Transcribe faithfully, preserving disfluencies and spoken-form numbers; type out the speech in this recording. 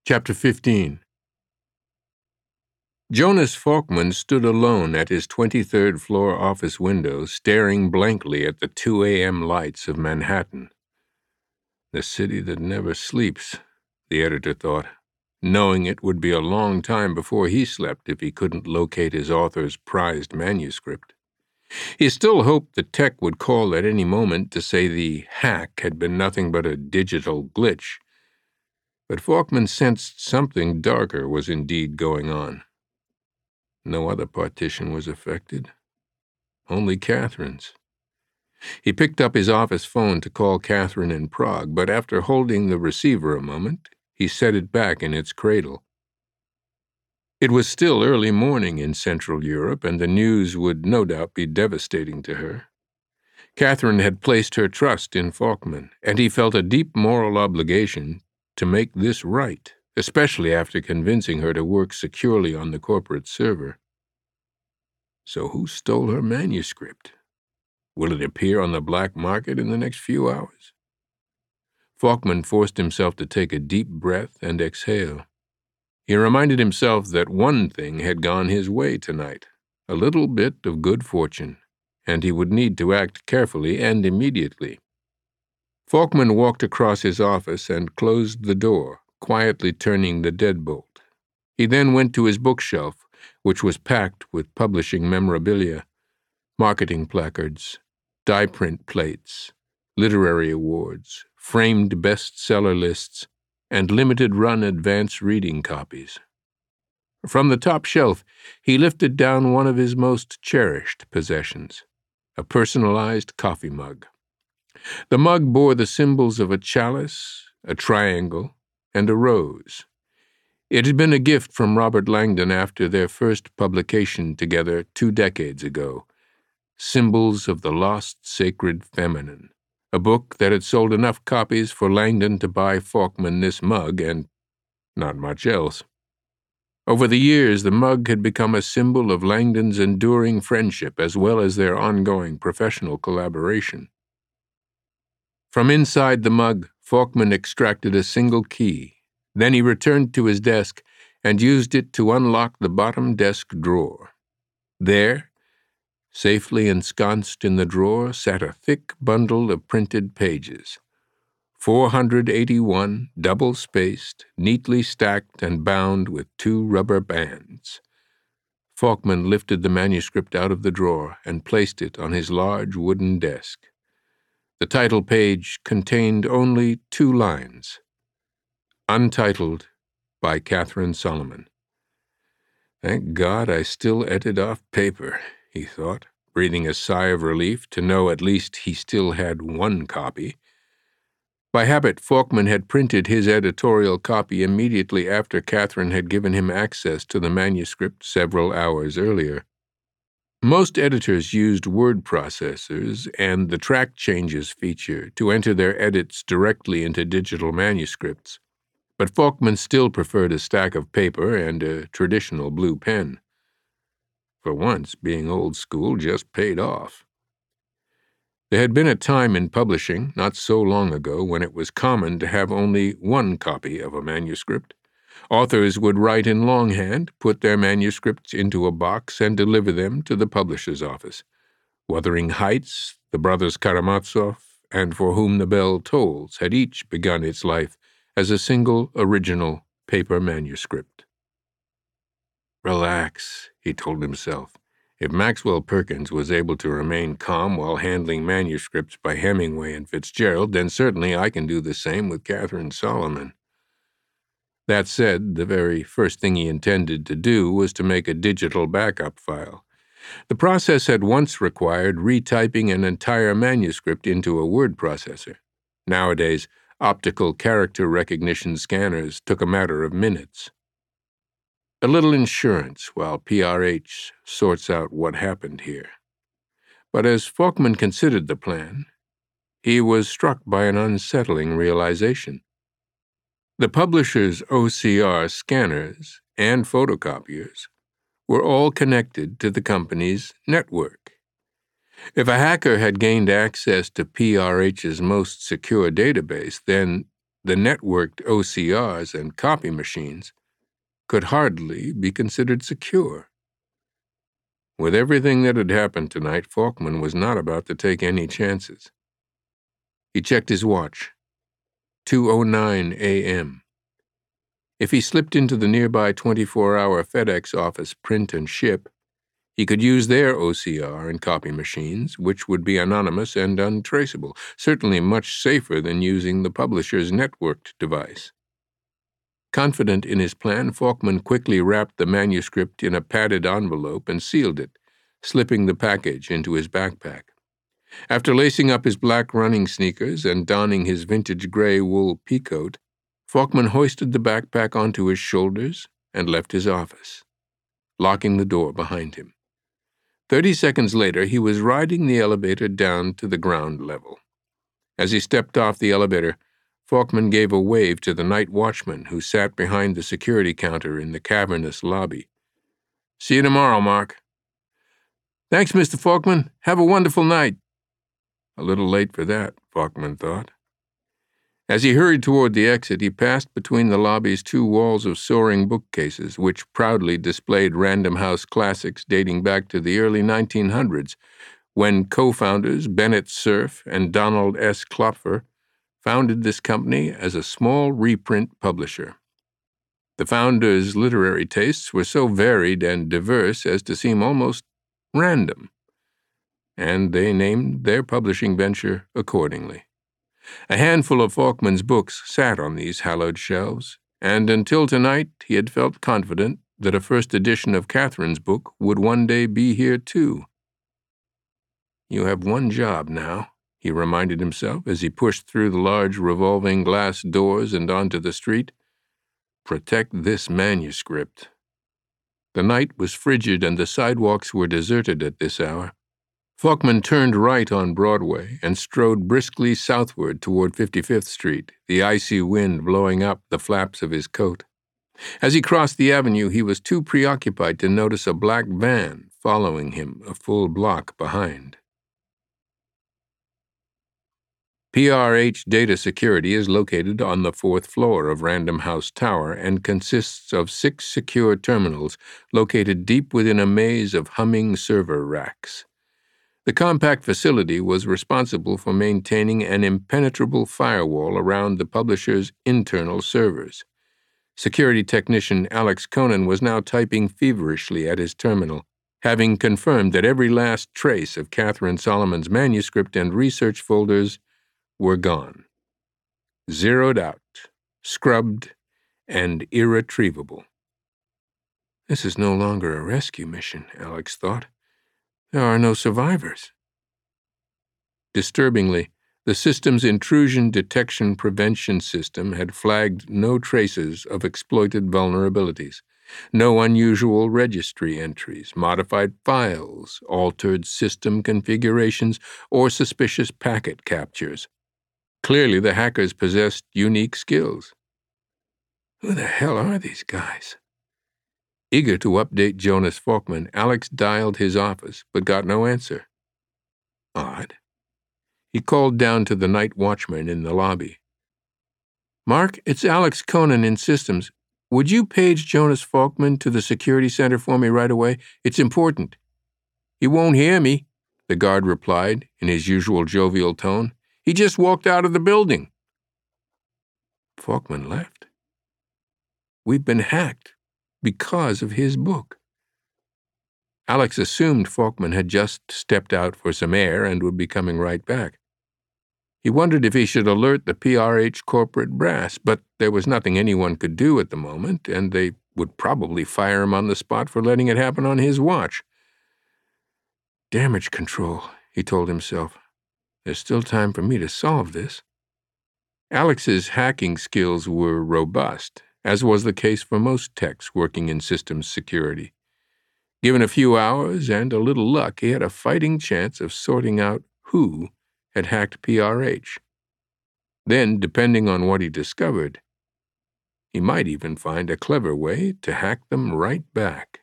Chapter fifteen. Jonas Falkman stood alone at his twenty-third floor office window, staring blankly at the two a.m. lights of Manhattan. The city that never sleeps, the editor thought, knowing it would be a long time before he slept if he couldn't locate his author's prized manuscript. He still hoped the tech would call at any moment to say the hack had been nothing but a digital glitch. But Falkman sensed something darker was indeed going on. No other partition was affected. Only Catherine's. He picked up his office phone to call Catherine in Prague, but after holding the receiver a moment, he set it back in its cradle. It was still early morning in Central Europe, and the news would no doubt be devastating to her. Catherine had placed her trust in Falkman, and he felt a deep moral obligation to make this right, especially after convincing her to work securely on the corporate server. So who stole her manuscript? Will it appear on the black market in the next few hours? Falkman forced himself to take a deep breath and exhale. He reminded himself that one thing had gone his way tonight, a little bit of good fortune, and he would need to act carefully and immediately. Falkman walked across his office and closed the door, quietly turning the deadbolt. He then went to his bookshelf, which was packed with publishing memorabilia, marketing placards, die-print plates, literary awards, framed bestseller lists, and limited-run advance reading copies. From the top shelf, he lifted down one of his most cherished possessions, a personalized coffee mug. The mug bore the symbols of a chalice, a triangle, and a rose. It had been a gift from Robert Langdon after their first publication together two decades ago, Symbols of the Lost Sacred Feminine, a book that had sold enough copies for Langdon to buy Falkman this mug and not much else. Over the years, the mug had become a symbol of Langdon's enduring friendship as well as their ongoing professional collaboration. From inside the mug, Falkman extracted a single key. Then he returned to his desk and used it to unlock the bottom desk drawer. There, safely ensconced in the drawer, sat a thick bundle of printed pages, four hundred eighty-one, double-spaced, neatly stacked and bound with two rubber bands. Falkman lifted the manuscript out of the drawer and placed it on his large wooden desk. The title page contained only two lines, Untitled by Catherine Solomon. Thank God I still edit off paper, he thought, breathing a sigh of relief to know at least he still had one copy. By habit, Falkman had printed his editorial copy immediately after Catherine had given him access to the manuscript several hours earlier. Most editors used word processors and the track changes feature to enter their edits directly into digital manuscripts, but Falkman still preferred a stack of paper and a traditional blue pen. For once, being old school just paid off. There had been a time in publishing, not so long ago, when it was common to have only one copy of a manuscript. Authors would write in longhand, put their manuscripts into a box, and deliver them to the publisher's office. Wuthering Heights, the brothers Karamazov, and For Whom the Bell Tolls had each begun its life as a single original paper manuscript. Relax, he told himself. If Maxwell Perkins was able to remain calm while handling manuscripts by Hemingway and Fitzgerald, then certainly I can do the same with Catherine Solomon. That said, the very first thing he intended to do was to make a digital backup file. The process had once required retyping an entire manuscript into a word processor. Nowadays, optical character recognition scanners took a matter of minutes. A little insurance while P R H sorts out what happened here. But as Falkman considered the plan, he was struck by an unsettling realization. The publisher's O C R scanners and photocopiers were all connected to the company's network. If a hacker had gained access to P R H's most secure database, then the networked O C Rs and copy machines could hardly be considered secure. With everything that had happened tonight, Faulkman was not about to take any chances. He checked his watch. two oh nine a.m. If he slipped into the nearby twenty-four hour FedEx office print and ship, he could use their O C R and copy machines, which would be anonymous and untraceable, certainly much safer than using the publisher's networked device. Confident in his plan, Faulkman quickly wrapped the manuscript in a padded envelope and sealed it, slipping the package into his backpack. After lacing up his black running sneakers and donning his vintage gray wool peacoat, Faulkman hoisted the backpack onto his shoulders and left his office, locking the door behind him. Thirty seconds later, he was riding the elevator down to the ground level. As he stepped off the elevator, Faulkman gave a wave to the night watchman who sat behind the security counter in the cavernous lobby. "See you tomorrow, Mark." "Thanks, Mister Faulkman. Have a wonderful night." A little late for that, Faulkman thought. As he hurried toward the exit, he passed between the lobby's two walls of soaring bookcases, which proudly displayed Random House classics dating back to the early nineteen hundreds, when co-founders Bennett Cerf and Donald S. Klopfer founded this company as a small reprint publisher. The founders' literary tastes were so varied and diverse as to seem almost random, and they named their publishing venture accordingly. A handful of Faulkman's books sat on these hallowed shelves, and until tonight he had felt confident that a first edition of Catherine's book would one day be here too. "You have one job now," he reminded himself as he pushed through the large revolving glass doors and onto the street. "Protect this manuscript." The night was frigid and the sidewalks were deserted at this hour. Faulkman turned right on Broadway and strode briskly southward toward fifty-fifth Street, the icy wind blowing up the flaps of his coat. As he crossed the avenue, he was too preoccupied to notice a black van following him a full block behind. P R H Data Security is located on the fourth floor of Random House Tower and consists of six secure terminals located deep within a maze of humming server racks. The compact facility was responsible for maintaining an impenetrable firewall around the publisher's internal servers. Security technician Alex Conan was now typing feverishly at his terminal, having confirmed that every last trace of Catherine Solomon's manuscript and research folders were gone. Zeroed out, scrubbed, and irretrievable. This is no longer a rescue mission, Alex thought. There are no survivors. Disturbingly, the system's intrusion detection prevention system had flagged no traces of exploited vulnerabilities, no unusual registry entries, modified files, altered system configurations, or suspicious packet captures. Clearly, the hackers possessed unique skills. Who the hell are these guys? Eager to update Jonas Faulkman, Alex dialed his office, but got no answer. Odd. He called down to the night watchman in the lobby. "Mark, it's Alex Conan in Systems. Would you page Jonas Faulkman to the security center for me right away? It's important." "He won't hear me," the guard replied in his usual jovial tone. "He just walked out of the building." Faulkman left. We've been hacked because of his book. Alex assumed Faulkman had just stepped out for some air and would be coming right back. He wondered if he should alert the P R H corporate brass, but there was nothing anyone could do at the moment, and they would probably fire him on the spot for letting it happen on his watch. Damage control, he told himself. There's still time for me to solve this. Alex's hacking skills were robust, as was the case for most techs working in systems security. Given a few hours and a little luck, he had a fighting chance of sorting out who had hacked P R H. Then, depending on what he discovered, he might even find a clever way to hack them right back.